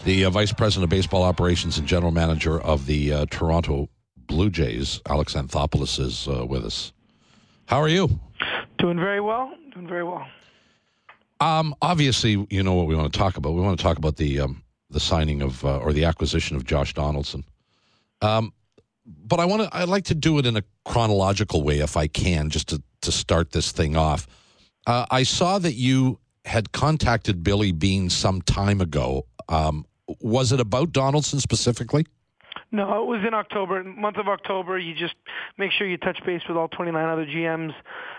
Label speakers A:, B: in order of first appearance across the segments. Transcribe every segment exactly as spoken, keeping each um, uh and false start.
A: The uh, Vice President of Baseball Operations and General Manager of the uh, Toronto Blue Jays, Alex Anthopoulos, is uh, with us. How are you?
B: Doing very well. Doing very well.
A: Um, obviously, you know what we want to talk about. We want to talk about the um, the signing of uh, or the acquisition of Josh Donaldson. Um, but I want to. I'd like to do it in a chronological way, if I can, just to to start this thing off. Uh, I saw that you had contacted Billy Beane some time ago. Um, was it about Donaldson specifically?
B: No, it was in October, month of October. You just make sure you touch base with all twenty-nine other G Ms,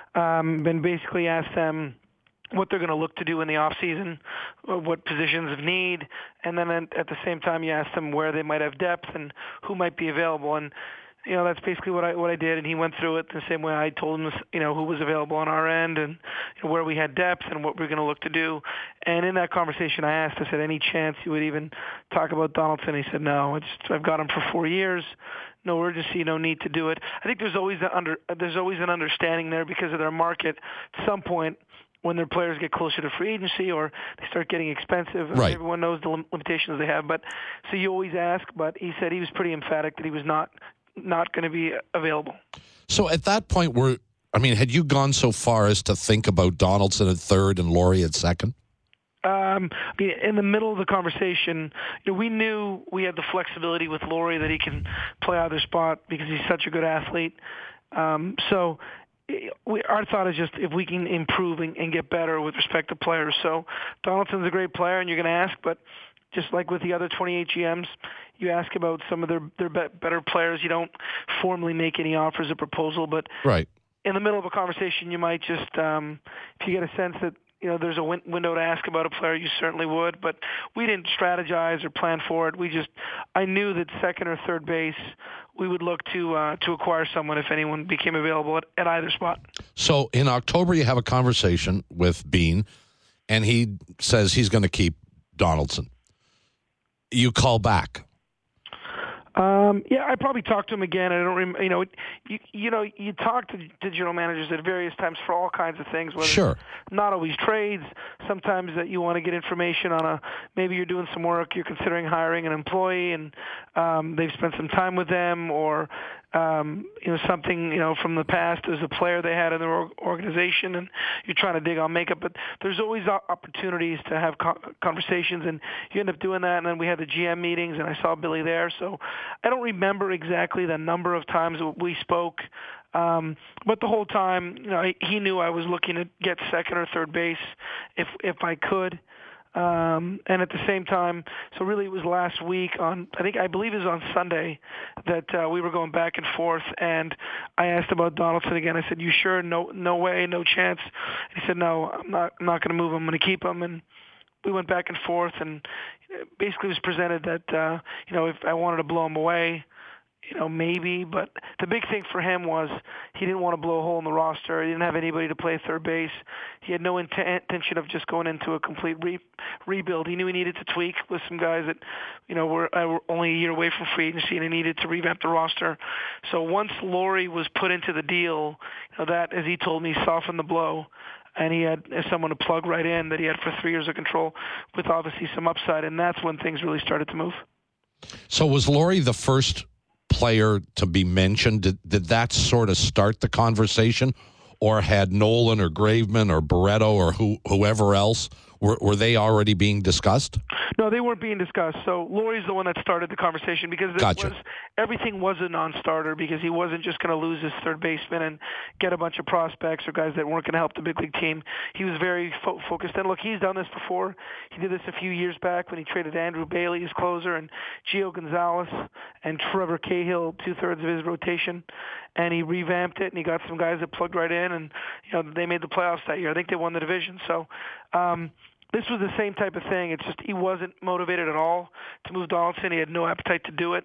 B: um, and basically ask them what they're going to look to do in the off season, what positions of need, and then at the same time you ask them where they might have depth and who might be available. And you know, that's basically what I what I did, and he went through it the same way I told him, you know, who was available on our end and you know, where we had depth and what we we're going to look to do. And in that conversation, I asked, I said, any chance you would even talk about Donaldson? He said, no, it's, I've got him for four years. No urgency, no need to do it. I think there's always an under there's always an understanding there because of their market. At some point, when their players get closer to free agency or they start getting expensive,
A: right.
B: Everyone knows the limitations they have. But so you always ask. But he said he was pretty emphatic that he was not. not going to be available.
A: So at that point, were I mean, had you gone so far as to think about Donaldson at third and Laurie at second?
B: Um, in the middle of the conversation, you know, we knew we had the flexibility with Laurie that he can play either spot because he's such a good athlete. Um, so we, our thought is just if we can improve and, and get better with respect to players. So Donaldson's a great player, and you're going to ask, but just like with the other twenty-eight G Ms, you ask about some of their their better players. You don't formally make any offers or proposal, but
A: right.
B: in the middle of a conversation, you might just, um, if you get a sense that you know there's a win- window to ask about a player, you certainly would. But we didn't strategize or plan for it. We just, I knew that second or third base, we would look to uh, to acquire someone if anyone became available at, at either spot.
A: So in October, you have a conversation with Beane, and he says he's going to keep Donaldson. You call back.
B: Um, yeah, I probably talked to him again. I don't remember. You know, you, you know, you talk to, to general managers at various times for all kinds of things. Whether
A: sure.
B: Not always trades. Sometimes that you want to get information on a. Maybe you're doing some work. You're considering hiring an employee, and um, they've spent some time with them, or um, you know something you know from the past as a player they had in their organization, and you're trying to dig on makeup. But there's always opportunities to have conversations, and you end up doing that. And then we had the G M meetings, and I saw Billy there, so. I don't remember exactly the number of times we spoke, um, but the whole time, you know, he knew I was looking to get second or third base if if I could. Um, and at the same time, so really it was last week on, I think, I believe it was on Sunday that uh, we were going back and forth, and I asked about Donaldson again. I said, you sure? No, no way, no chance. He said, no, I'm not, I'm not going to move him. I'm going to keep him. And we went back and forth, and basically was presented that, uh, you know, if I wanted to blow him away, you know, maybe. But the big thing for him was he didn't want to blow a hole in the roster. He didn't have anybody to play third base. He had no intent, intention of just going into a complete re- rebuild. He knew he needed to tweak with some guys that, you know, were, uh, were only a year away from free agency, and he needed to revamp the roster. So once Laurie was put into the deal, you know, that, as he told me, softened the blow. And he had someone to plug right in that he had for three years of control with obviously some upside, and that's when things really started to move.
A: So was Laurie the first player to be mentioned? Did, did that sort of start the conversation? Or had Nolan or Graveman or Barreto or who, whoever else, were, were they already being discussed?
B: No, they weren't being discussed. So Laurie's the one that started the conversation because it
A: gotcha.
B: was, everything was a non-starter because he wasn't just going to lose his third baseman and get a bunch of prospects or guys that weren't going to help the big league team. He was very fo- focused. And look, he's done this before. He did this a few years back when he traded Andrew Bailey, his closer, and Gio Gonzalez and Trevor Cahill, two-thirds of his rotation. And he revamped it, and he got some guys that plugged right in, and you know they made the playoffs that year. I think they won the division. So um, this was the same type of thing. It's just he wasn't motivated at all to move Donaldson. He had no appetite to do it.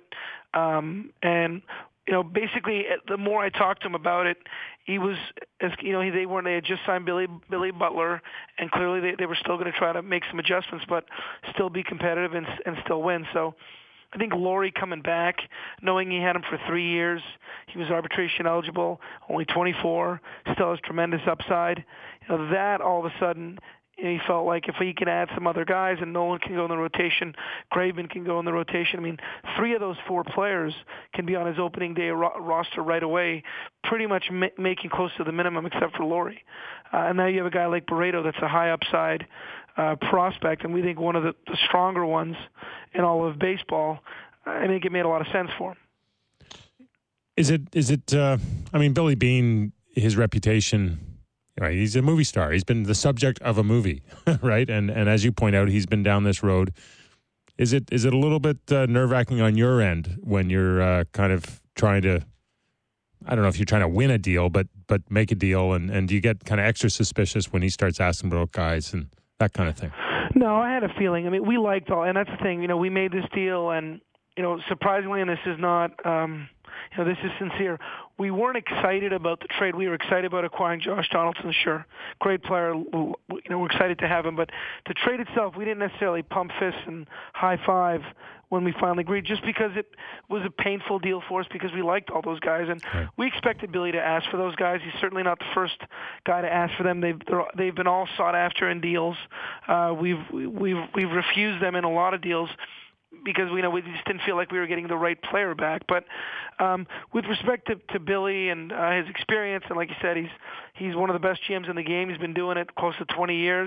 B: Um, and you know, basically, the more I talked to him about it, he was, as you know, they weren't. They had just signed Billy Billy Butler, and clearly they, they were still going to try to make some adjustments, but still be competitive and and still win. So. I think Laurie coming back, knowing he had him for three years, he was arbitration eligible, only twenty-four, still has tremendous upside. You know, that all of a sudden, he felt like if he can add some other guys and Nolan can go in the rotation, Graveman can go in the rotation. I mean, three of those four players can be on his opening day ro- roster right away, pretty much ma- making close to the minimum except for Laurie. Uh, and now you have a guy like Barreto that's a high upside uh, prospect, and we think one of the, the stronger ones in all of baseball. I think it made a lot of sense for him.
C: Is it, is it, uh, I mean, Billy Beane, his reputation, right? He's a movie star. He's been the subject of a movie, right? And and as you point out, he's been down this road. Is it is it a little bit uh, nerve-wracking on your end when you're uh, kind of trying to, I don't know if you're trying to win a deal, but but make a deal, and, and do you get kind of extra suspicious when he starts asking about guys and that kind of thing?
B: No, I had a feeling. I mean, we liked all, and that's the thing. You know, we made this deal, and, you know, surprisingly, and this is not, um, you know, this is sincere, we weren't excited about the trade. We were excited about acquiring Josh Donaldson, sure. Great player. You know, we're excited to have him. But the trade itself, we didn't necessarily pump fists and high-five when we finally agreed, just because it was a painful deal for us because we liked all those guys. And
C: right.
B: we expected Billy to ask for those guys. He's certainly not the first guy to ask for them. They've they've been all sought after in deals. Uh, we've we've we've refused them in a lot of deals, because we know we just didn't feel like we were getting the right player back. But um, with respect to, to Billy and uh, his experience, and like you said, he's he's one of the best G Ms in the game. He's been doing it close to twenty years.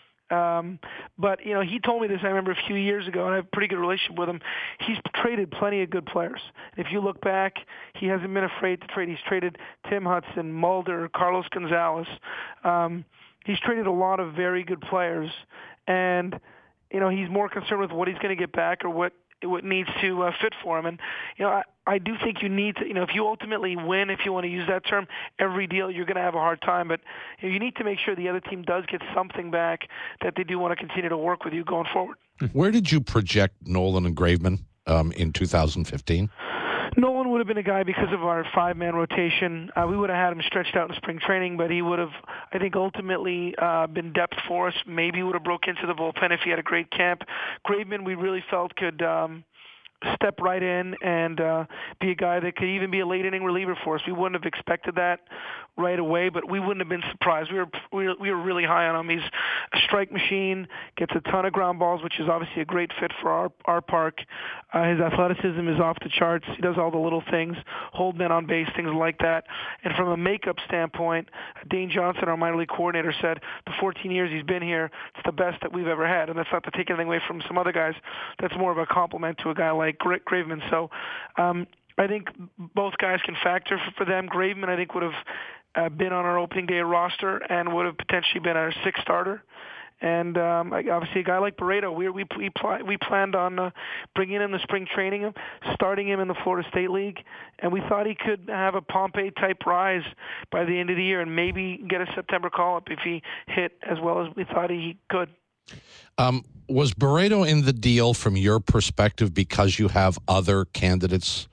B: Um, but, you know, he told me this, I remember a few years ago, and I have a pretty good relationship with him. He's traded plenty of good players. If you look back, he hasn't been afraid to trade. He's traded Tim Hudson, Mulder, Carlos Gonzalez. Um, he's traded a lot of very good players. And, you know, he's more concerned with what he's going to get back or what what needs to uh, fit for him. And, you know, I, I do think you need to, you know, if you ultimately win, if you want to use that term, every deal, you're going to have a hard time. But you know, you need to make sure the other team does get something back that they do want to continue to work with you going forward.
A: Where did you project Nolan and Graveman um, in two thousand fifteen?
B: Nolan would have been a guy because of our five-man rotation. Uh, we would have had him stretched out in spring training, but he would have, I think, ultimately uh, been depth for us. Maybe would have broke into the bullpen if he had a great camp. Graveman, we really felt could um, step right in and uh, be a guy that could even be a late-inning reliever for us. We wouldn't have expected that right away, but we wouldn't have been surprised. We were we were, we were really high on him. He's a strike machine, gets a ton of ground balls, which is obviously a great fit for our our park. Uh, his athleticism is off the charts. He does all the little things, hold men on base, things like that. And from a makeup standpoint, Dane Johnson, our minor league coordinator, said the fourteen years he's been here, it's the best that we've ever had. And that's not to take anything away from some other guys. That's more of a compliment to a guy like Graveman. So um, I think both guys can factor for, for them. Graveman, I think, would have uh, been on our opening day roster and would have potentially been our sixth starter. And um, obviously, a guy like Barreto, we we we, pl- we planned on uh, bringing him to spring training, him, starting him in the Florida State League, and we thought he could have a Pompey type rise by the end of the year, and maybe get a September call up if he hit as well as we thought he could.
A: Um, was Barreto in the deal from your perspective because you have other candidates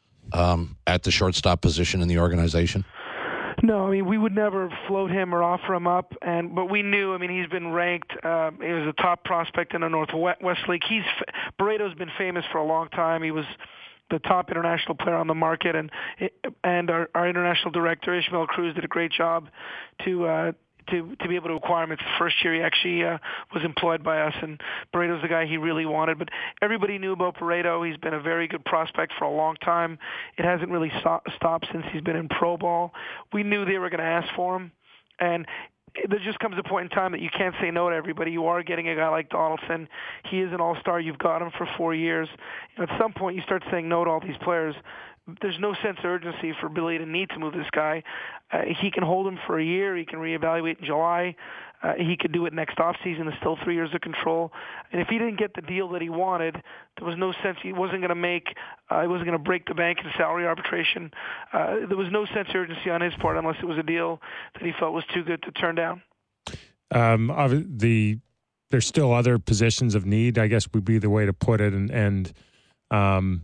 A: um, at the shortstop position in the organization?
B: No, I mean, we would never float him or offer him up, and but we knew. I mean, he's been ranked. Uh, he was a top prospect in the Northwest League. He's Barreto's been famous for a long time. He was the top international player on the market, and and our, our international director Ishmael Cruz did a great job to. Uh, To, to be able to acquire him. It's the first year he actually uh, was employed by us, and Barreto's the guy he really wanted. But everybody knew about Barreto. He's been a very good prospect for a long time. It hasn't really so- stopped since he's been in pro ball. We knew they were going to ask for him, and there just comes a point in time that you can't say no to everybody. You are getting a guy like Donaldson. He is an all-star. You've got him for four years. And at some point, you start saying no to all these players. There's no sense of urgency for Billy to need to move this guy. Uh, he can hold him for a year. He can reevaluate in July. Uh, he could do it next offseason. There's still three years of control. And if he didn't get the deal that he wanted, there was no sense. He wasn't going to make, uh, he wasn't going to break the bank in salary arbitration. Uh, there was no sense of urgency on his part unless it was a deal that he felt was too good to turn down.
C: Um, the there's still other positions of need, I guess would be the way to put it. And, and um,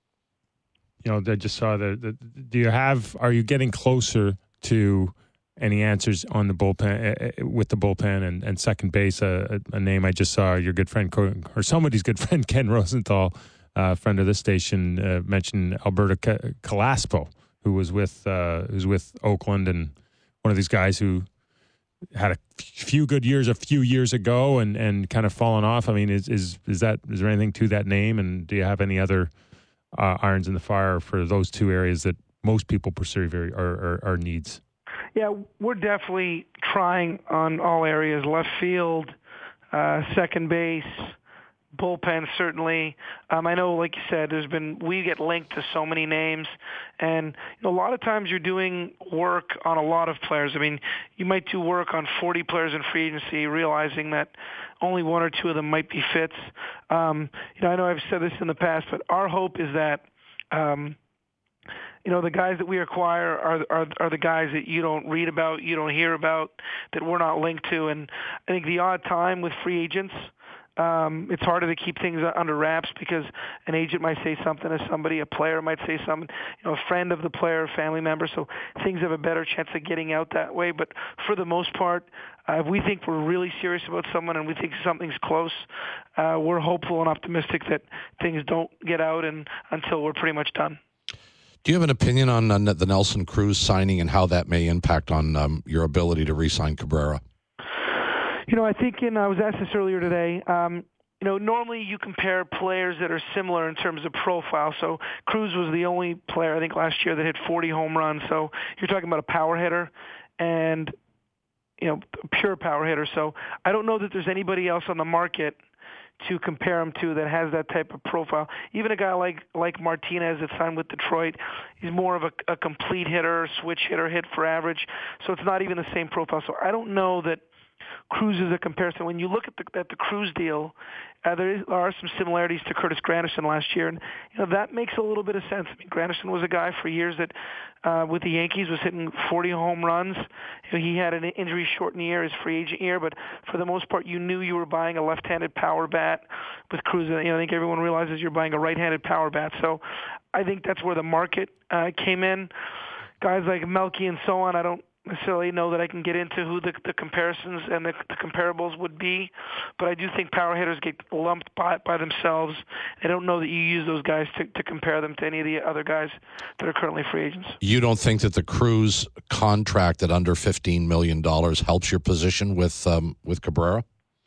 C: you know, I just saw that. Do you have? Are you getting closer to any answers on the bullpen uh, with the bullpen and, and second base? Uh, a, a name I just saw. Your good friend or somebody's good friend Ken Rosenthal, uh, friend of this station, uh, mentioned Alberto Calaspo, who was with uh, who's with Oakland and one of these guys who had a few good years a few years ago and, and kind of fallen off. I mean, is is is that is there anything to that name? And do you have any other uh, irons in the fire for those two areas that most people pursue very are, are, are needs?
B: Yeah, we're definitely trying on all areas: left field, uh, second base, bullpen, certainly. Um, I know, like you said, there's been we get linked to so many names, and you know, a lot of times you're doing work on a lot of players. I mean, you might do work on forty players in free agency, realizing that only one or two of them might be fits. Um, you know, I know I've said this in the past, but our hope is that. Um, You know, the guys that we acquire are, are are the guys that you don't read about, you don't hear about, that we're not linked to. And I think the odd time with free agents, um, it's harder to keep things under wraps because an agent might say something to somebody, a player might say something, you know, a friend of the player, a family member. So things have a better chance of getting out that way. But for the most part, uh, if we think we're really serious about someone and we think something's close, uh, we're hopeful and optimistic that things don't get out and until we're pretty much done.
A: Do you have an opinion on uh, the Nelson Cruz signing and how that may impact on um, your ability to re-sign Cabrera?
B: You know, I think, and I was asked this earlier today, um, you know, normally you compare players that are similar in terms of profile. So Cruz was the only player, I think, last year that hit forty home runs. So you're talking about a power hitter and, you know, a pure power hitter. So I don't know that there's anybody else on the market to compare him to that has that type of profile. Even a guy like like Martinez that signed with Detroit, he's more of a, a complete hitter, switch hitter, hit for average. So it's not even the same profile. So I don't know that Cruz is a comparison. When you look at the at the Cruz deal, uh, there, is, there are some similarities to Curtis Granderson last year, and you know that makes a little bit of sense. I mean, Granderson was a guy for years that, uh, with the Yankees, was hitting forty home runs. You know, he had an injury-shortened year, his free agent year, but for the most part, you knew you were buying a left-handed power bat. With Cruz, you know, I think everyone realizes you're buying a right-handed power bat. So, I think that's where the market uh, came in. Guys like Melky and so on, I don't necessarily know that I can get into who the, the comparisons and the, the comparables would be, but I do think power hitters get lumped by, by themselves. I don't know that you use those guys to, to compare them to any of the other guys that are currently free agents.
A: You don't think that the Cruz contract at under fifteen million dollars helps your position with um, with Cabrera?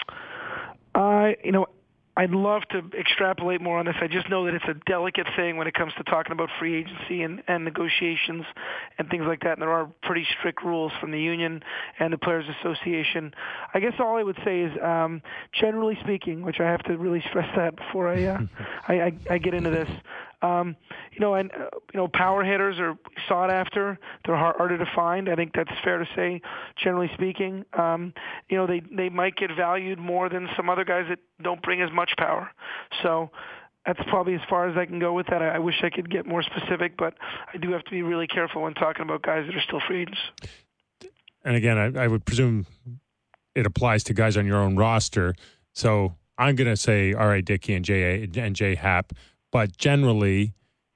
B: I, uh, you know, I'd love to extrapolate more on this. I just know that it's a delicate thing when it comes to talking about free agency and, and negotiations and things like that. And there are pretty strict rules from the union and the Players Association. I guess all I would say is, um, generally speaking, which I have to really stress that before I uh, I, I, I get into this. Um, you know, and uh, you know, power hitters are sought after. They're hard, harder to find. I think that's fair to say, generally speaking. Um, you know, they they might get valued more than some other guys that don't bring as much power. So that's probably as far as I can go with that. I, I wish I could get more specific, but I do have to be really careful when talking about guys that are still free agents.
C: And again, I, I would presume it applies to guys on your own roster. So I'm going to say, all right, Dickey and J and J Happ. But generally,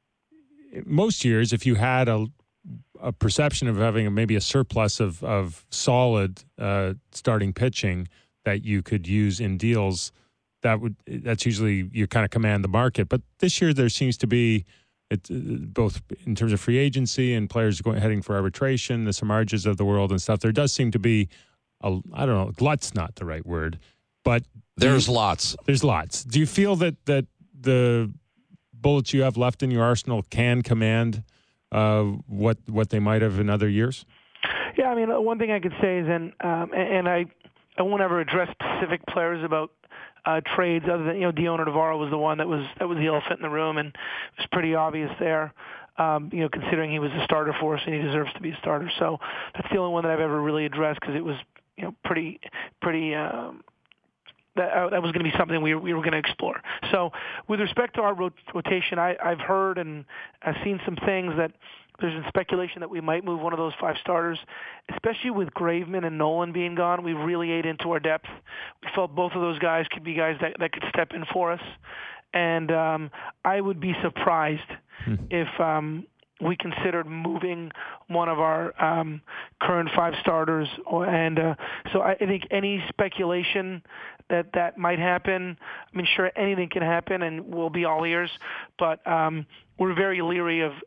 C: most years, if you had a, a perception of having a, maybe a surplus of, of solid uh, starting pitching that you could use in deals, that would that's usually you kind of command the market. But this year, there seems to be it, both in terms of free agency and players going heading for arbitration, the Samardzijas of the world and stuff. There does seem to be a, I don't know, glut's not the right word, but
A: there's lots.
C: There's lots. Do you feel that that the bullets you have left in your arsenal can command uh, what what they might have in other years?
B: Yeah, I mean, one thing I could say is, and um, and I I won't ever address specific players about uh, trades, other than you know, Dioner Navarro was the one that was that was the elephant in the room, and it was pretty obvious there. Um, you know, considering he was a starter for us and he deserves to be a starter. So that's the only one that I've ever really addressed because it was you know pretty pretty. Um, That, uh, that was going to be something we, we were going to explore. So with respect to our rot- rotation, I, I've heard and I've seen some things that there's been speculation that we might move one of those five starters, especially with Graveman and Nolan being gone. We really ate into our depth. We felt both of those guys could be guys that, that could step in for us. And um, I would be surprised hmm. if um, we considered moving one of our um, current five starters. Or, and uh, so I, I think any speculation that that might happen, I mean, sure, anything can happen, and we'll be all ears. But um, we're very leery of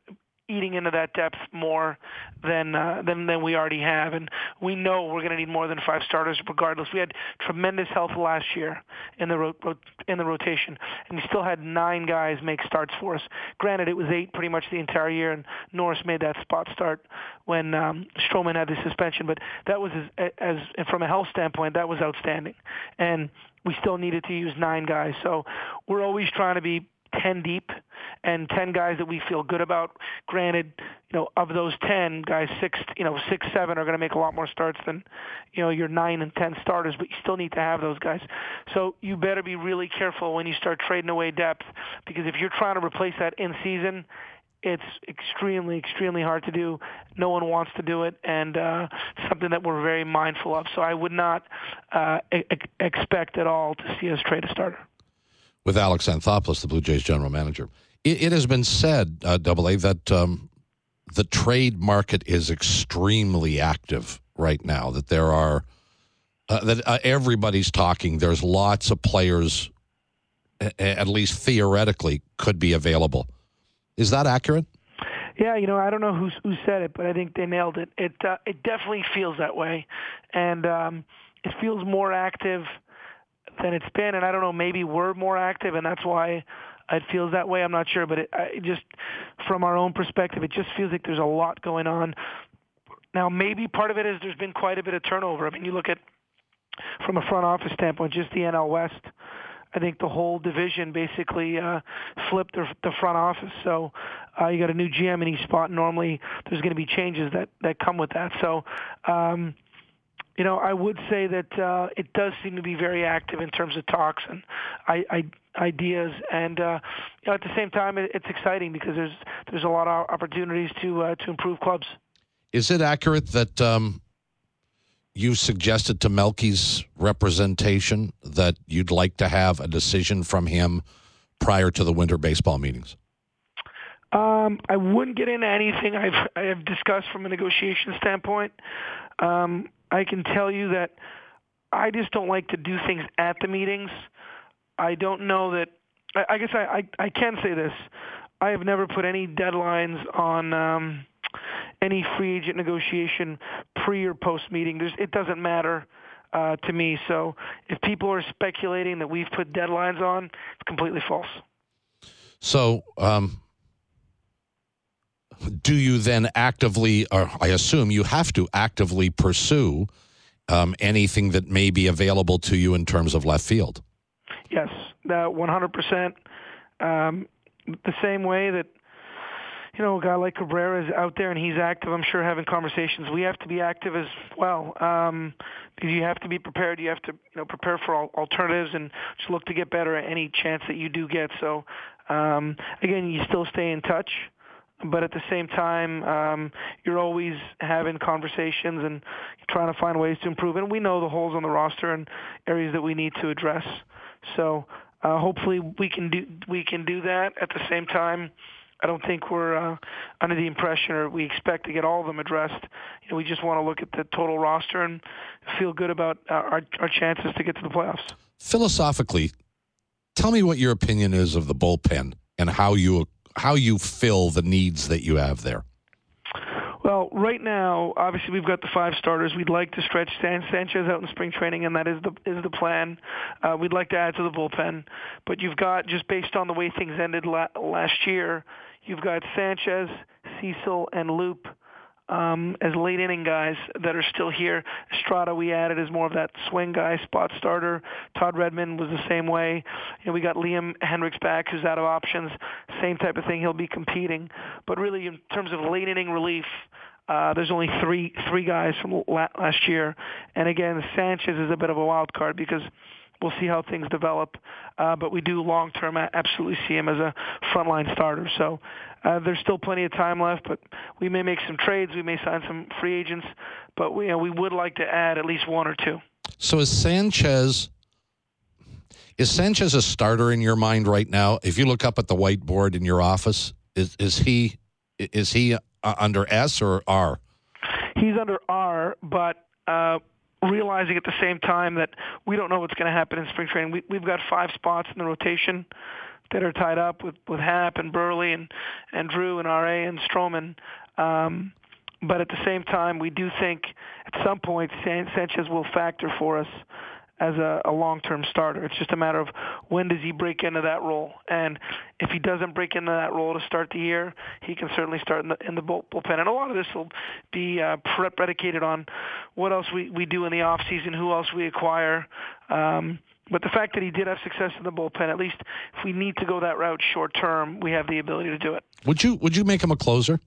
B: eating into that depth more than uh, than than we already have, and we know we're going to need more than five starters regardless. We had tremendous health last year in the ro- in the rotation, and we still had nine guys make starts for us. Granted, it was eight pretty much the entire year, and Norris made that spot start when um, Stroman had the suspension. But that was as, as from a health standpoint, that was outstanding, and we still needed to use nine guys. So we're always trying to be ten deep and ten guys that we feel good about. Granted, you know, of those ten guys, six, you know, six, seven are going to make a lot more starts than, you know, your nine and ten starters, but you still need to have those guys. So you better be really careful when you start trading away depth, because if you're trying to replace that in season, it's extremely, extremely hard to do. No one wants to do it, and uh, something that we're very mindful of. So I would not uh, e- expect at all to see us trade a starter.
A: With Alex Anthopoulos, the Blue Jays general manager. It, it has been said, uh, Double A, that um, the trade market is extremely active right now, that there are, uh, that uh, everybody's talking. There's lots of players, a- at least theoretically, could be available. Is that accurate?
B: Yeah, you know, I don't know who who said it, but I think they nailed it. It uh, it definitely feels that way, and um, it feels more active than it's been. And I don't know, maybe we're more active, and that's why it feels that way. I'm not sure, but it, it just from our own perspective, it just feels like there's a lot going on. Now, maybe part of it is there's been quite a bit of turnover. I mean, you look at from a front office standpoint, just the N L West. I think the whole division basically uh, flipped the, the front office. So uh, you got a new G M in each spot. Normally, there's going to be changes that, that come with that. So, um, you know, I would say that uh, it does seem to be very active in terms of talks and I, I, ideas. And uh, you know, at the same time, it, it's exciting because there's there's a lot of opportunities to uh, to improve clubs.
A: Is it accurate that um, you suggested to Melky's representation that you'd like to have a decision from him prior to the winter baseball meetings?
B: Um, I wouldn't get into anything I've I've discussed from a negotiation standpoint. Um, I can tell you that I just don't like to do things at the meetings. I don't know that. I, I guess I, I I can say this. I have never put any deadlines on um, any free agent negotiation pre or post meeting. There's, it doesn't matter uh, to me. So if people are speculating that we've put deadlines on, it's completely false.
A: So um, do you then actively, or I assume you have to actively pursue um, anything that may be available to you in terms of left field?
B: Yes, uh, one hundred percent. Um, the same way that, you know, a guy like Cabrera is out there and he's active, I'm sure, having conversations. We have to be active as well, um, because you have to be prepared. You have to, you know, prepare for all alternatives and just look to get better at any chance that you do get. So, um, again, you still stay in touch, but at the same time, um, you're always having conversations and trying to find ways to improve. And we know the holes on the roster and areas that we need to address. So uh, hopefully we can do we can do that. At the same time, I don't think we're uh, under the impression or we expect to get all of them addressed. You know, we just want to look at the total roster and feel good about uh, our our chances to get to the playoffs.
A: Philosophically, tell me what your opinion is of the bullpen and how you how you fill the needs that you have there.
B: Well, right now, obviously, we've got the five starters. We'd like to stretch San- Sanchez out in spring training, and that is the is the plan. Uh, we'd like to add to the bullpen. But you've got, just based on the way things ended la- last year, you've got Sanchez, Cecil, and Loop um, as late inning guys that are still here. Estrada we added as more of that swing guy, spot starter. Todd Redmond was the same way. You know, we got Liam Hendricks back, who's out of options. Same type of thing. He'll be competing. But really, in terms of late inning relief, uh, there's only three three guys from la- last year. And again, Sanchez is a bit of a wild card because we'll see how things develop. Uh, but we do long-term absolutely see him as a frontline starter. So uh, there's still plenty of time left, but we may make some trades. We may sign some free agents. But we, you know, we would like to add at least one or two.
A: So is Sanchez... Is Sanchez a starter in your mind right now? If you look up at the whiteboard in your office, is is he is he under S or R?
B: He's under R, but uh, realizing at the same time that we don't know what's going to happen in spring training. We, we've got five spots in the rotation. that are tied up with with Happ and Burley and and Drew and R A and Stroman. Um, but at the same time, we do think at some point San- Sanchez will factor for us as a, a long-term starter. It's just a matter of when does he break into that role. And if he doesn't break into that role to start the year, he can certainly start in the, in the bullpen. And a lot of this will be uh, predicated on what else we, we do in the offseason, who else we acquire. Um, but the fact that he did have success in the bullpen, at least if we need to go that route short-term, we have the ability to do it.
A: Would you Would you make him a closer?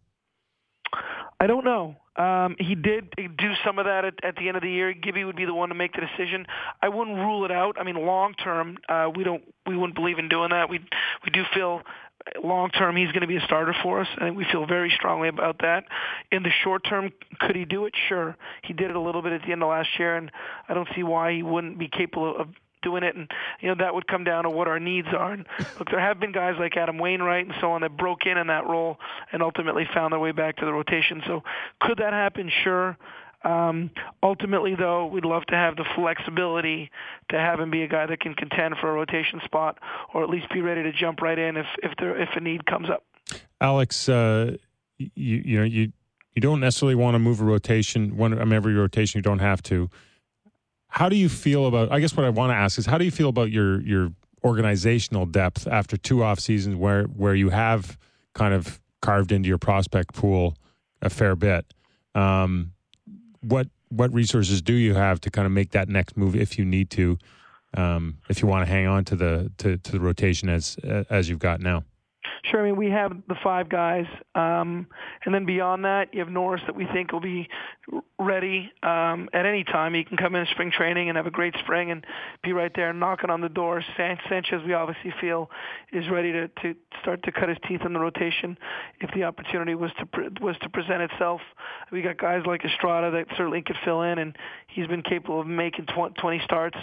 B: I don't know. Um, he did do some of that at, at the end of the year. Gibby would be the one to make the decision. I wouldn't rule it out. I mean, long term, uh, we don't, we wouldn't believe in doing that. We, we do feel long term he's going to be a starter for us. I think we feel very strongly about that. In the short term, could he do it? Sure, he did it a little bit at the end of last year, and I don't see why he wouldn't be capable of doing it. And you know that would come down to what our needs are. And look, there have been guys like Adam Wainwright and so on that broke in in that role and ultimately found their way back to the rotation. So could that happen? Sure. Um, ultimately, though, we'd love to have the flexibility to have him be a guy that can contend for a rotation spot, or at least be ready to jump right in if if there if a need comes up.
C: Alex, uh, you you know you you don't necessarily want to move a rotation. One, I mean, every rotation you don't have to. How do you feel about, I guess what I want to ask is, how do you feel about your your organizational depth after two off seasons where, where you have kind of carved into your prospect pool a fair bit? Um, what what resources do you have to kind of make that next move if you need to, um, if you want to hang on to the to, to the rotation as as you've got now?
B: Sure. I mean, we have the five guys, um, and then beyond that, you have Norris that we think will be ready um, at any time. He can come in spring training and have a great spring and be right there knocking on the door. San- Sanchez, we obviously feel, is ready to, to start to cut his teeth in the rotation if the opportunity was to pre- was to present itself. We got guys like Estrada that certainly could fill in, and he's been capable of making twenty starts.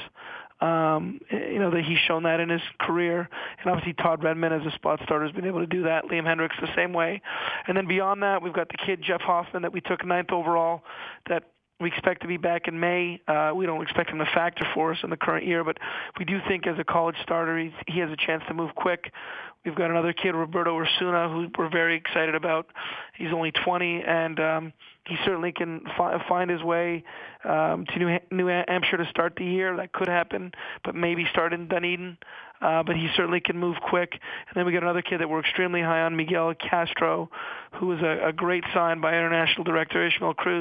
B: Um, you know, that he's shown that in his career. And obviously Todd Redmond as a spot starter has been able to do that. Liam Hendricks the same way. And then beyond that, we've got the kid Jeff Hoffman that we took ninth overall that we expect to be back in May. Uh, we don't expect him to factor for us in the current year, but we do think as a college starter, he's, he has a chance to move quick. We've got another kid, Roberto Ursuna, who we're very excited about. He's only twenty, and um, he certainly can fi- find his way um, to New, New Hampshire to start the year. That could happen, but maybe start in Dunedin. Uh, but he certainly can move quick. And then we got another kid that we're extremely high on, Miguel Castro, who was a, a great sign by International Director Ishmael Cruz.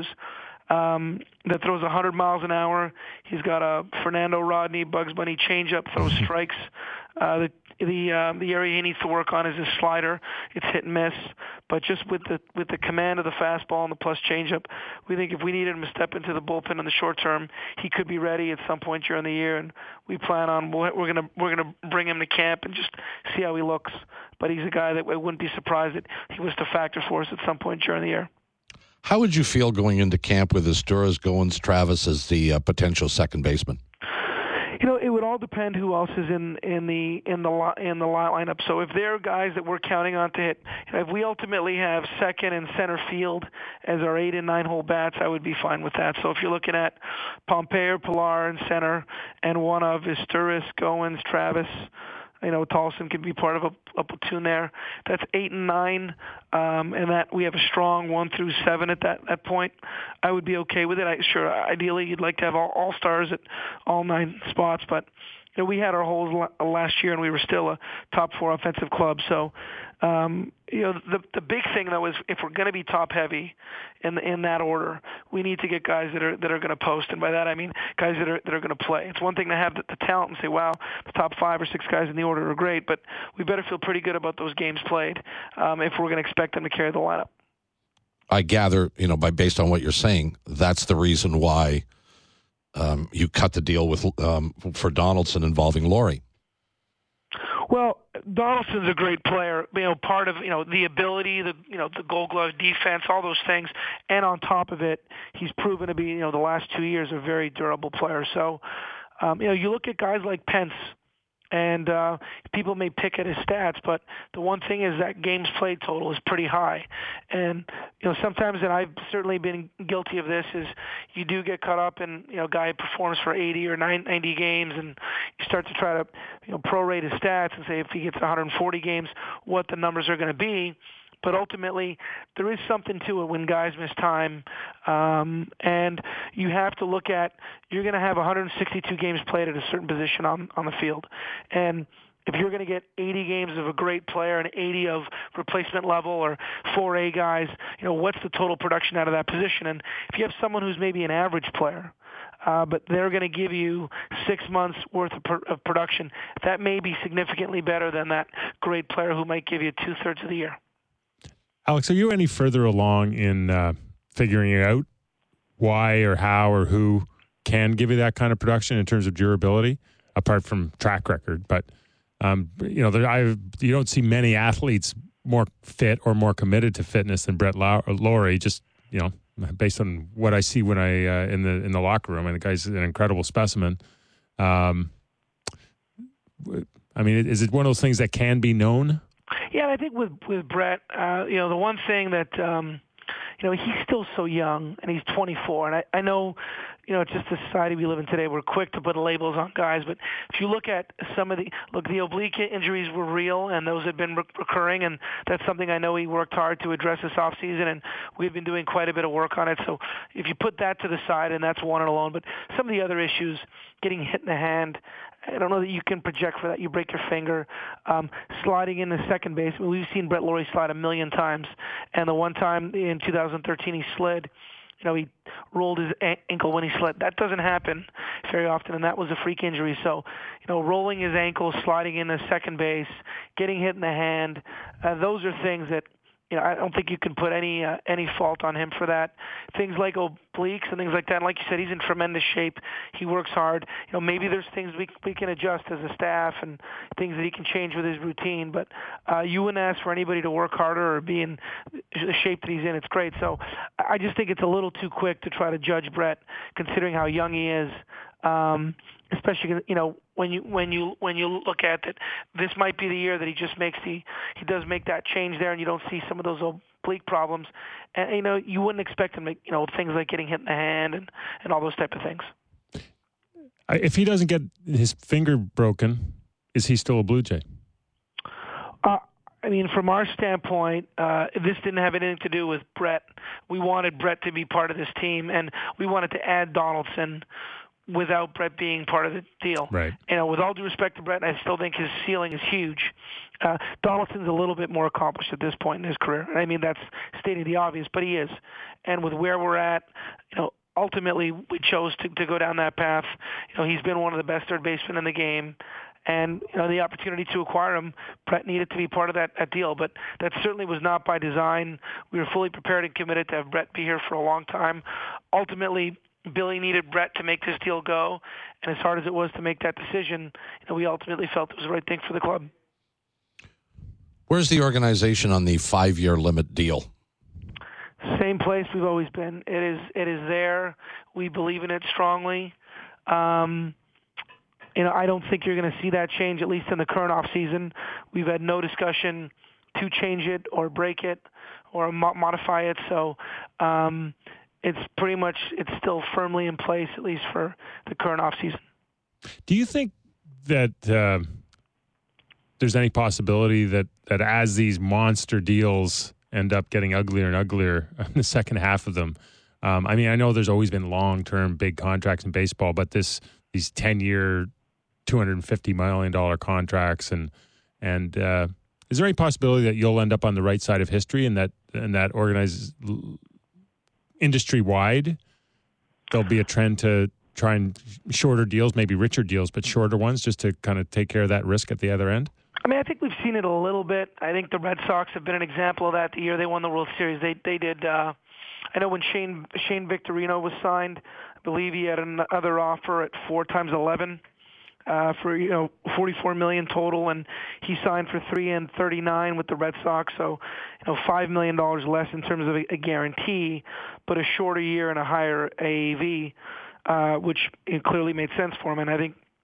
B: Um, that throws one hundred miles an hour. He's got a Fernando Rodney, Bugs Bunny changeup, throws strikes. Uh, the the, um, the area he needs to work on is his slider. It's hit and miss, but just with the with the command of the fastball and the plus changeup, we think if we needed him to step into the bullpen in the short term, he could be ready at some point during the year. And we plan on we're gonna we're gonna bring him to camp and just see how he looks. But he's a guy that we wouldn't be surprised that he was to factor for us at some point during the year.
A: How would you feel going into camp with Asturias, Goins, Travis as the uh, potential second baseman?
B: You know, it would all depend who else is in in the in the in the lineup. So if there are guys that we're counting on to hit, you know, if we ultimately have second and center field as our eight and nine hole bats, I would be fine with that. So if you're looking at Pompey or Pilar in center, and one of Asturias, Goins, Travis, you know, Tolson could be part of a, a platoon there. That's eight and nine, um, and that we have a strong one through seven at that, that point. I would be okay with it. I, sure, ideally you'd like to have all, all stars at all nine spots, but you know, we had our holes last year, and we were still a top four offensive club. So, um, you know, the the big thing though is if we're going to be top heavy in in that order, we need to get guys that are that are going to post, and by that I mean guys that are that are going to play. It's one thing to have the, the talent and say, wow, the top five or six guys in the order are great, but we better feel pretty good about those games played um, if we're going to expect them to carry the lineup.
A: I gather, you know, by based on what you're saying, that's the reason why um, you cut the deal with um, for Donaldson involving Laurie.
B: Well, Donaldson's a great player. You know, part of you know the ability, the you know the Gold Glove defense, all those things, and on top of it, he's proven to be you know the last two years a very durable player. So, um, you know, you look at guys like Pence. And uh, people may pick at his stats, but the one thing is that games played total is pretty high. And, you know, sometimes, and I've certainly been guilty of this, is you do get caught up in, you know, a guy performs for eighty or ninety games, and you start to try to, you know, prorate his stats and say if he gets one hundred forty games, what the numbers are going to be. But ultimately, there is something to it when guys miss time, um, and you have to look at, you're going to have one hundred sixty-two games played at a certain position on, on the field. And if you're going to get eighty games of a great player and eighty of replacement level or four A guys, you know, what's the total production out of that position? And if you have someone who's maybe an average player, Uh, but they're going to give you six months worth of, per, of production, that may be significantly better than that great player who might give you two-thirds of the year.
C: Alex, are you any further along in uh, figuring out why or how or who can give you that kind of production in terms of durability, apart from track record? But, um, you know, there, I, you don't see many athletes more fit or more committed to fitness than Brett Lawrie, just, you know, based on what I see when I uh, in the in the locker room. I mean, the guy's an incredible specimen. Um, I mean, is it one of those things that can be known?
B: Yeah, I think with with Brett, uh, you know, the one thing that um, you know, he's still so young, and he's twenty-four, and I, I know, you know, it's just the society we live in today. We're quick to put labels on guys, but if you look at some of the look, the oblique injuries were real, and those had been re- recurring, and that's something I know he worked hard to address this off season, and we've been doing quite a bit of work on it. So if you put that to the side, and that's one and alone, but some of the other issues, getting hit in the hand, I don't know that you can project for that. You break your finger. Um, sliding in the second base. I mean, we've seen Brett Lawrie slide a million times. And the one time in two thousand thirteen he slid, you know, he rolled his ankle when he slid. That doesn't happen very often, and that was a freak injury. So, you know, rolling his ankle, sliding in the second base, getting hit in the hand, uh, those are things that, you know, I don't think you can put any uh, any fault on him for that. Things like obliques and things like that. And like you said, he's in tremendous shape. He works hard. You know, maybe there's things we we can adjust as a staff and things that he can change with his routine. But uh, you wouldn't ask for anybody to work harder or be in the shape that he's in. It's great. So I just think it's a little too quick to try to judge Brett, considering how young he is. Um, especially, you know, when you when you when you look at it, this might be the year that he just makes the he does make that change there, and you don't see some of those oblique problems. And you know, you wouldn't expect him to, you know, things like getting hit in the hand and, and all those type of things.
C: If he doesn't get his finger broken, is he still a Blue Jay?
B: Uh, I mean, from our standpoint, uh, this didn't have anything to do with Brett. We wanted Brett to be part of this team, and we wanted to add Donaldson without Brett being part of the deal.
C: Right.
B: You know, with all due respect to Brett, I still think his ceiling is huge. Uh, Donaldson's a little bit more accomplished at this point in his career. I mean, that's stating the obvious, but he is. And with where we're at, you know, ultimately we chose to, to go down that path. You know, he's been one of the best third basemen in the game. And, you know, the opportunity to acquire him, Brett needed to be part of that, that deal. But that certainly was not by design. We were fully prepared and committed to have Brett be here for a long time. Ultimately, Billy needed Brett to make this deal go, and as hard as it was to make that decision, you know, we ultimately felt it was the right thing for the club.
A: Where's the organization on the five-year limit deal?
B: Same place we've always been. It is it is there. We believe in it strongly. Um, you know, I don't think you're going to see that change, at least in the current off season. We've had no discussion to change it or break it or mo- modify it. So. Um, It's pretty much, it's still firmly in place, at least for the current offseason.
C: Do you think that uh, there's any possibility that, that as these monster deals end up getting uglier and uglier in the second half of them, um, I mean, I know there's always been long-term big contracts in baseball, but this these ten-year, two hundred fifty million dollars contracts, and and uh, is there any possibility that you'll end up on the right side of history and that and that organizes industry-wide, there'll be a trend to try and shorter deals, maybe richer deals, but shorter ones, just to kind of take care of that risk at the other end?
B: I mean, I think we've seen it a little bit. I think the Red Sox have been an example of that the year they won the World Series. They they did, uh, I know when Shane Shane Victorino was signed, I believe he had another offer at four times eleven. Uh, for, you know, forty-four million dollars total, and he signed for three and thirty-nine with the Red Sox, so, you know, five million dollars less in terms of a, a guarantee, but a shorter year and a higher A A V, uh, which it clearly made sense for him. And I think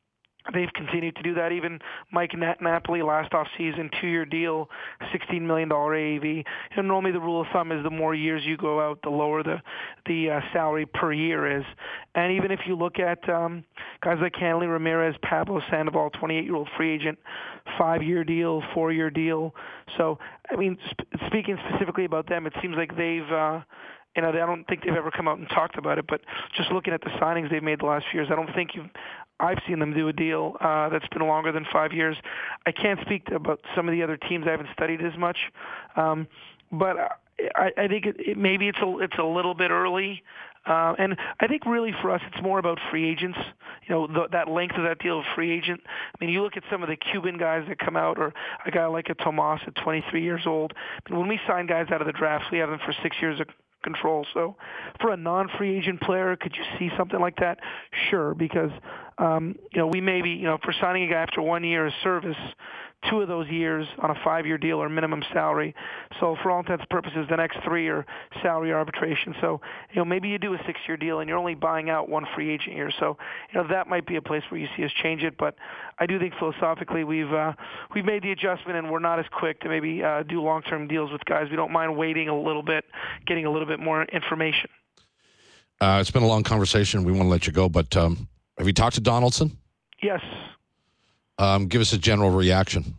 B: they've continued to do that. Even Mike Na- Napoli last offseason, two-year deal, sixteen million dollars A A V. And normally the rule of thumb is the more years you go out, the lower the the uh, salary per year is. And even if you look at um, guys like Hanley Ramirez, Pablo Sandoval, twenty-eight-year-old free agent, five-year deal, four-year deal. So, I mean, sp- speaking specifically about them, it seems like they've uh, you know, I don't think they've ever come out and talked about it, but just looking at the signings they've made the last few years, I don't think you've, I've seen them do a deal uh, that's been longer than five years. I can't speak to about some of the other teams I haven't studied as much, um, but I, I think it, it, maybe it's a it's a little bit early. Uh, and I think really for us, it's more about free agents. You know, the, that length of that deal of free agent. I mean, you look at some of the Cuban guys that come out, or a guy like a Tomas at twenty-three years old. I mean, when we sign guys out of the draft, we have them for six years of control. So for a non-free agent player, could you see something like that? Sure, because, um, you know, we maybe, you know, if we're signing a guy after one year of service, two of those years on a five-year deal are minimum salary. So for all intents and purposes, the next three are salary arbitration. So, you know, maybe you do a six-year deal and you're only buying out one free agent year. So, you know, that might be a place where you see us change it. But I do think philosophically we've uh, we've made the adjustment and we're not as quick to maybe uh, do long-term deals with guys. We don't mind waiting a little bit, getting a little bit more information.
A: Uh, it's been a long conversation. We want to let you go, but um, have you talked to Donaldson?
B: Yes.
A: Um, give us a general reaction.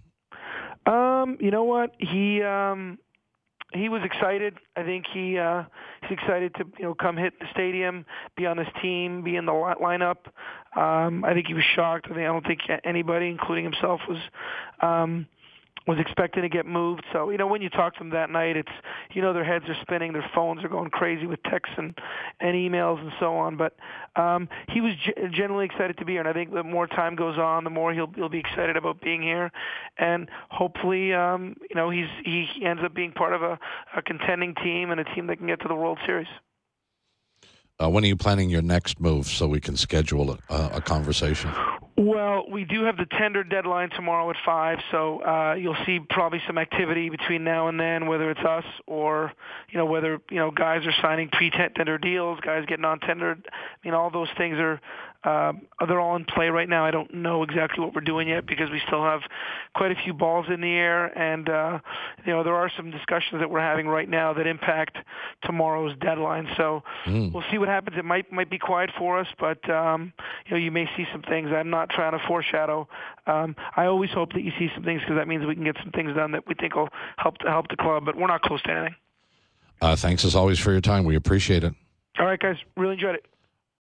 B: Um, you know what? He um, he was excited. I think he uh, he's excited to you know come hit the stadium, be on this team, be in the lineup. Um, I think he was shocked. I think I don't think anybody, including himself, was um, was expecting to get moved. So, you know, when you talk to them that night, it's, you know, their heads are spinning, their phones are going crazy with texts and, and emails and so on. But um, he was g- generally excited to be here, and I think the more time goes on, the more he'll he'll be excited about being here, and hopefully, um, you know, he's he, he ends up being part of a, a contending team and a team that can get to the World Series.
A: Uh, when are you planning your next move so we can schedule a, a conversation?
B: Well, we do have the tender deadline tomorrow at five, so uh, you'll see probably some activity between now and then, whether it's us or, you know, whether, you know, guys are signing pre-tender deals, guys getting on-tendered. I mean, all those things are, uh, they're all in play right now. I don't know exactly what we're doing yet because we still have quite a few balls in the air, and, uh, you know, there are some discussions that we're having right now that impact tomorrow's deadline. So mm. we'll see what happens. It might might be quiet for us, but, um, you know, you may see some things. I'm not trying to foreshadow. Um, I always hope that you see some things because that means we can get some things done that we think will help to help the club, but we're not close to anything.
A: Uh, thanks as always for your time. We appreciate it.
B: All right, guys. Really enjoyed it.